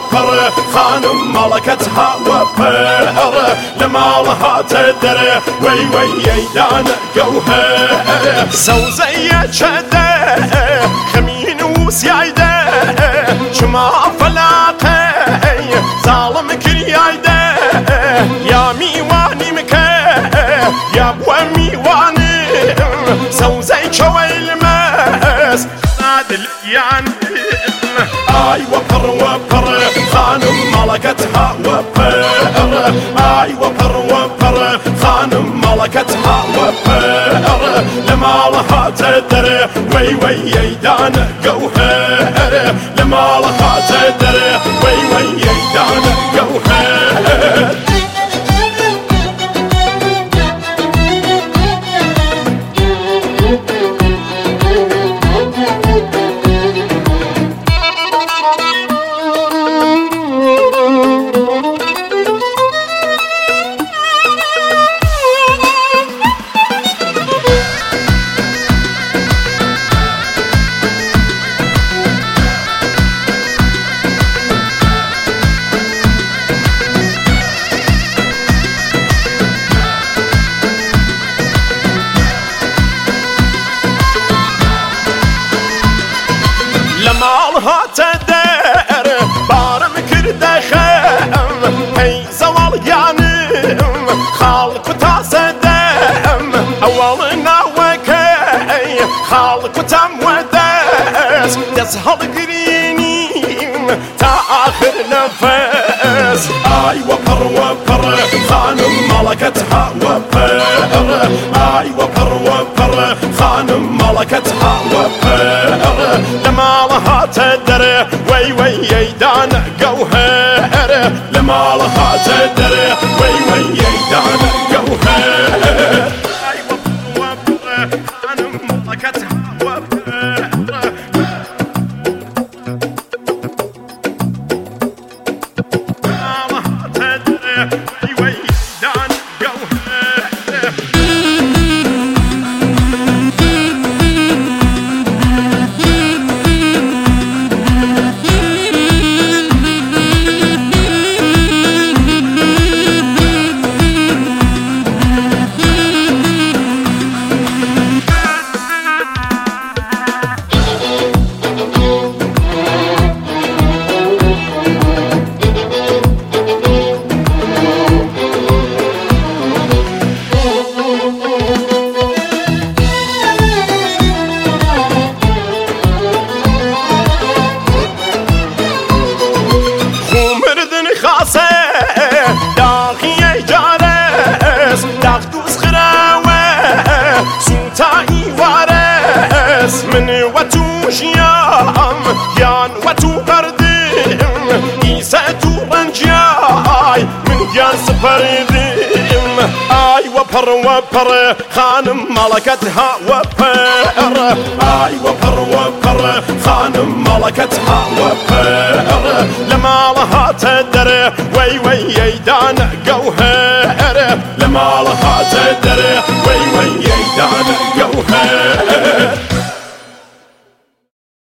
وبر خانم ملكتها وبر لمالها تدري وي وي يدان جوهر سوزية شده خمين وسيايده شما فلاقي ظالم كريايده يا ميواني مكه يا بو ميواني سوزي شوي المس نادل يعني اي وبر خانم ملكتها وبر اي وبر خانم ملكتها وبر لمالها تدري وي وي يدان جوهر لمالها تدري وي وي يدان جوهر مالها تدر بارم کرده خم هی زوال یانم خالق تصدم اول نوکی خالق تم ودس دزهال گرینیم تا آخر نفس آی وبر خانم ملكتها وبر آی وبر خانم ملكتها وبر لمالها تدري وي وي يدان جوهر لمالها تدري وي وي يدان جوهر اي وبر خانم ملكتها وبر لمالها تدري وي وي يدان جوهر داخي جارس داخدوس خراوة سوتاي وارس من وتو شيام يان وتو بردم إيساتو رنجاي من يان سبردم آي وبر خانم ملكتها وبر آي وبر خانم ملكتها وبر لمالها تدري وي وي يدان جوهر لمالها